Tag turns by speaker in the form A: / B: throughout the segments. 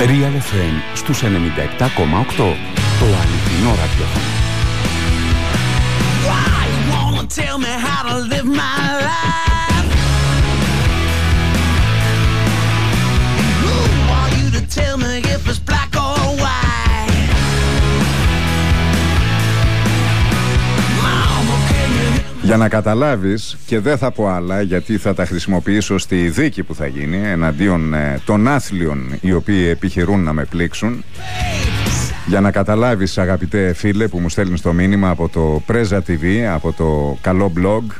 A: Real FM στους 97,8. Το αληθινό ραδιόφωνο.
B: Tell me how to live my life. Who are you to tell me if it's black or white? Mama, can you...
C: Για να καταλάβεις, και δεν θα πω άλλα γιατί θα τα χρησιμοποιήσω στη δίκη που θα γίνει εναντίον των άθλιων οι οποίοι επιχειρούν να με πλήξουν. Για να καταλάβεις, αγαπητέ φίλε που μου στέλνεις το μήνυμα από το Preza TV, από το καλό blog,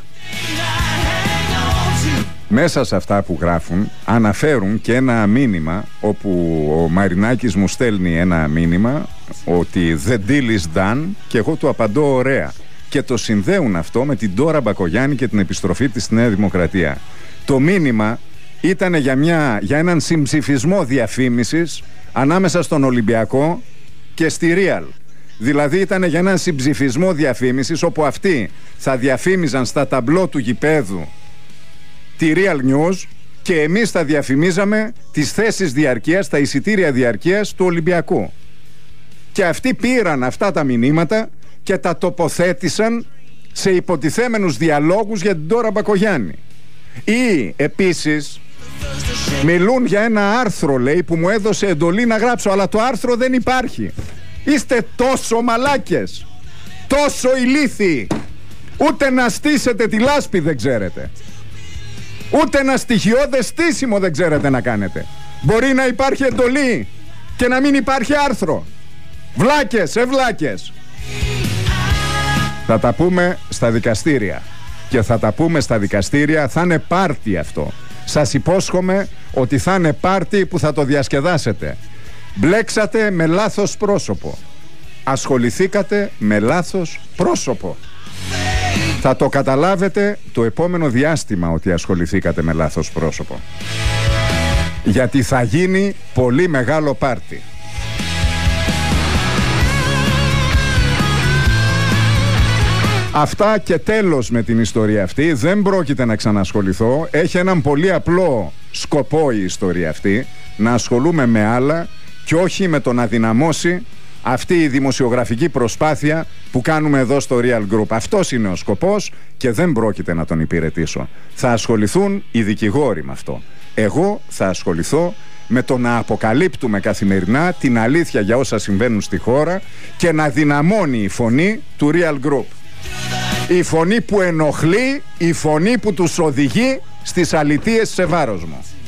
C: μέσα σε αυτά που γράφουν αναφέρουν και ένα μήνυμα όπου ο Μαρινάκης μου στέλνει ένα μήνυμα ότι the deal is done και εγώ του απαντώ ωραία, και το συνδέουν αυτό με την Ντόρα Μπακογιάννη και την επιστροφή της στη Νέα Δημοκρατία. Το μήνυμα ήταν για έναν συμψηφισμό διαφήμισης ανάμεσα στον Ολυμπιακό και στη Real. Δηλαδή ήταν για έναν συμψηφισμό διαφήμισης όπου αυτοί θα διαφήμιζαν στα ταμπλό του γηπέδου τη Real News και εμείς θα διαφημίζαμε τις θέσεις διαρκείας, τα εισιτήρια διαρκείας του Ολυμπιακού. Και αυτοί πήραν αυτά τα μηνύματα και τα τοποθέτησαν σε υποτιθέμενους διαλόγους για την Ντόρα Μπακογιάννη. Ή επίσης μιλούν για ένα άρθρο, λέει, που μου έδωσε εντολή να γράψω, αλλά το άρθρο δεν υπάρχει. Είστε τόσο μαλάκες, τόσο ηλίθιοι, ούτε να στήσετε τη λάσπη δεν ξέρετε, ούτε ένα στοιχειώδες στήσιμο δεν ξέρετε να κάνετε. Μπορεί να υπάρχει εντολή και να μην υπάρχει άρθρο. Βλάκες, βλάκες. Θα τα πούμε στα δικαστήρια. Και θα τα πούμε στα δικαστήρια, θα είναι πάρτι αυτό. Σας υπόσχομαι ότι θα είναι πάρτι που θα το διασκεδάσετε. Μπλέξατε με λάθος πρόσωπο. Ασχοληθήκατε με λάθος πρόσωπο. Θα το καταλάβετε το επόμενο διάστημα ότι ασχοληθήκατε με λάθος πρόσωπο. Γιατί θα γίνει πολύ μεγάλο πάρτι. Αυτά και τέλος με την ιστορία αυτή. Δεν πρόκειται να ξανασχοληθώ. Έχει έναν πολύ απλό σκοπό η ιστορία αυτή, να ασχολούμαι με άλλα και όχι με το να δυναμώσει αυτή η δημοσιογραφική προσπάθεια που κάνουμε εδώ στο Real Group. Αυτός είναι ο σκοπός και δεν πρόκειται να τον υπηρετήσω. Θα ασχοληθούν οι δικηγόροι με αυτό. Εγώ θα ασχοληθώ με το να αποκαλύπτουμε καθημερινά την αλήθεια για όσα συμβαίνουν στη χώρα και να δυναμώνει η φωνή του Real Group. Η φωνή που ενοχλεί, η φωνή που τους οδηγεί στις αλητείες σε βάρος μου.